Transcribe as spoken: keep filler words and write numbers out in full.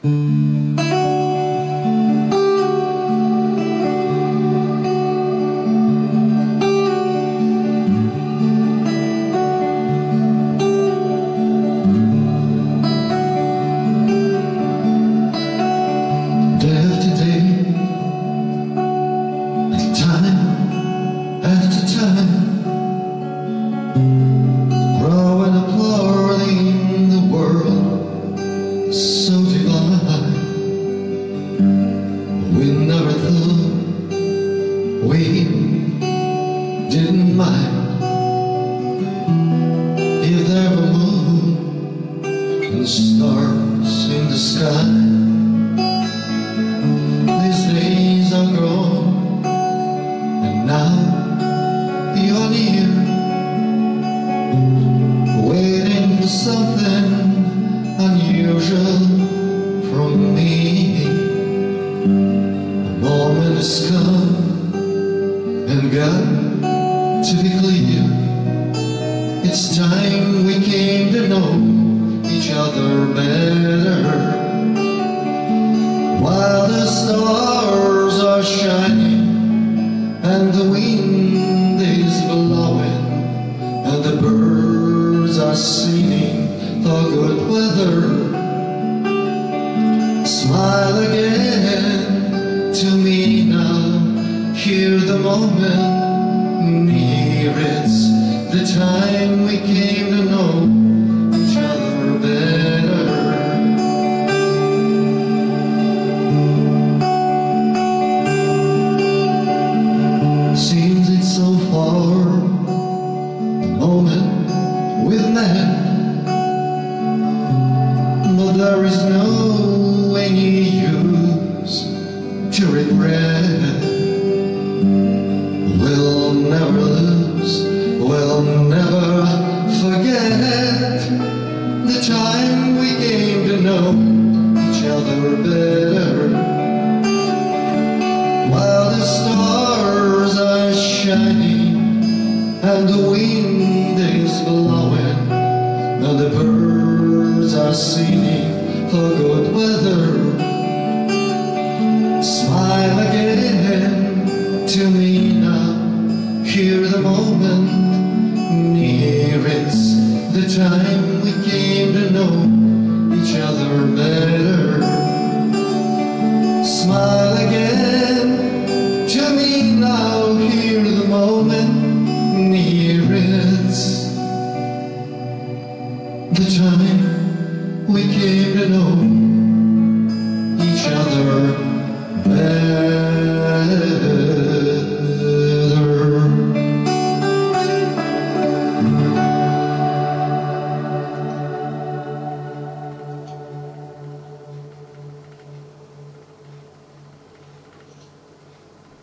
Growing up, learning the world so divine. We never thought we didn't mind if there were moon and stars in the sky. These days are gone, and now you're near, waiting for something unusual from me. The moment has come and got to be clear. It's time we came to know each other better. While the stars are shining and the wind is blowing and the birds are singing for good weather, smile again to me now. Hear the moment near. It's the time we came to know each other better. Seems it's so far, the moment we've met, but there is no any use to regret. We'll never lose, we'll never forget the time we came to know each other better. While the stars are shining and the wind is blowing and the birds are singing for